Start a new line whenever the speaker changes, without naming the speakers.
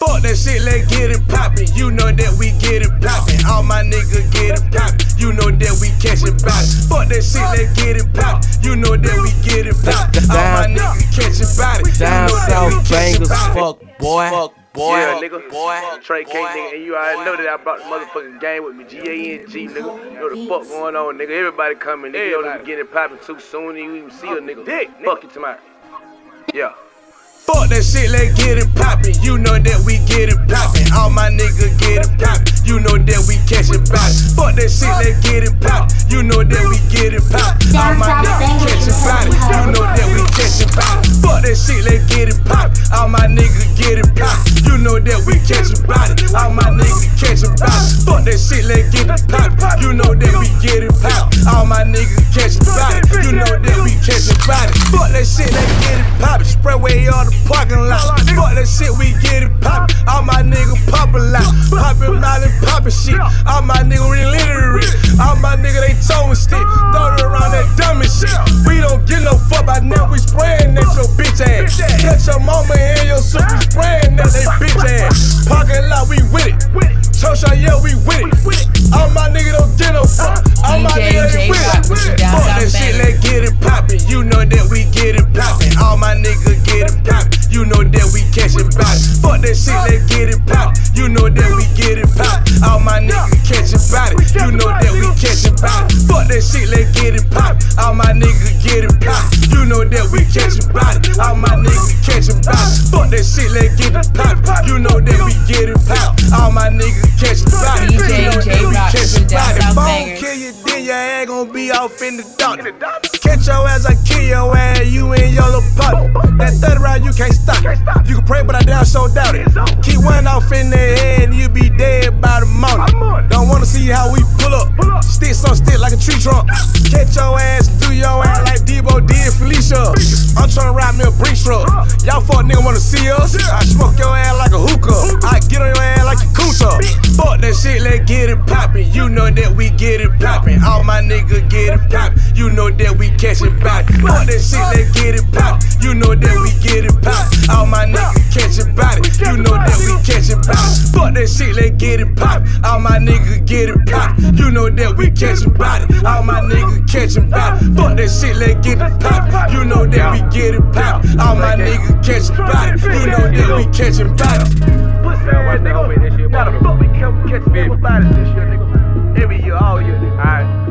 Fuck that shit, let's get it poppin'. You know that we get it poppin'. All my niggas get it poppin'. You know that we catchin' bodies. Fuck that shit, let's get it poppin'. You know that we get it poppin'. All my niggas catchin' bodies.
Down south bangers, fuck boy.
Boy, yeah, nigga, Trey K, nigga, and you already know that I brought the motherfucking game with me, G-A-N-G, nigga. You know the fuck going on, nigga. Everybody coming, nigga. You know get it poppin' too soon, you even see a nigga. Fuck it to my, yeah. Fuck that shit, let's get it poppin'. You know that we get it poppin'. All my niggas get it poppin'. You know that we catchin' bodies. Fuck that shit, let's get it poppin'. You know that we get it poppin'. All my niggas catchin' bodies. You know that we catchin' bodies. Fuck that shit, let's get it poppin'. All my niggas get it poppin'. You know that we catchin' bodies. All my niggas catchin' bodies. Fuck that shit, let's get it poppin'. You know that we get it poppin'. All my niggas catchin' bodies. You know that we catchin' bodies. Fuck that shit, let's get it poppin'. Spread way all the parking lot. Fuck that shit, we get it poppin'. All my niggas poppin' loud. Poppin' out and poppin' shit. All my niggas really literate. All my niggas, they towin' stick. Throw it around that dumb shit. We don't get no fuck by now. We sprayin' at your bitch ass. Catch your mama and your sister. We sprayin' at they bitch ass. Parking lot, we with it. Chosha, yeah, we with it. All my niggas don't get no fuck. All my niggas, they with it. Fuck that shit, let's get it poppin'. You know that we get it poppin'. All my niggas get it poppin'. You know that we catchin' bodies. Fuck that shit, let's get it poppin'. You know that we get it poppin'. All my niggas catchin' bodies. You know that we catchin' bodies. Fuck that shit, let's get it poppin'. All my niggas get it poppin'. You know that we catchin' bodies. All my niggas catchin' bodies. Fuck that shit, let's get it poppin'. You know that we get it poppin'. All my niggas catchin' bodies. You know that we catchin' bodies. If I don't kill you, then your ass gon' be off in the dark. Catch your ass, I kill your ass. You and your little puppy. That third round, you can't stop. You can pray, but I damn sure doubt it. Keep one off in their head and you be dead by the morning. Don't wanna see how we pull up. Sticks on stick like a tree trunk. Catch your ass, do your ass like Debo did Felicia. I'm tryna ride me a brick truck. Y'all fuck nigga wanna see us? I smoke your ass like a hookah. I get on your ass like a cooter. Fuck that shit, let's get it poppin'. You know that we get it poppin'. All my niggas get it poppin'. You know that we catchin' bodies. Fuck that shit, let's get it poppin'. You know that we get it poppin'. All my niggas catchin' bodies. You know that we catchin' bodies. Fuck that shit, let's get it poppin'. All my niggas get it poppin'. You know that we catchin' bodies. All my niggas catchin' bodies. Fuck that shit, let's get it poppin'. You know that we get it poppin'. All my niggas catchin' bodies. You know that we catchin' bodies. Pussy ass nigga, gotta fuck me catchin' bodies this year, nigga. Every year, all year, nigga. Alright.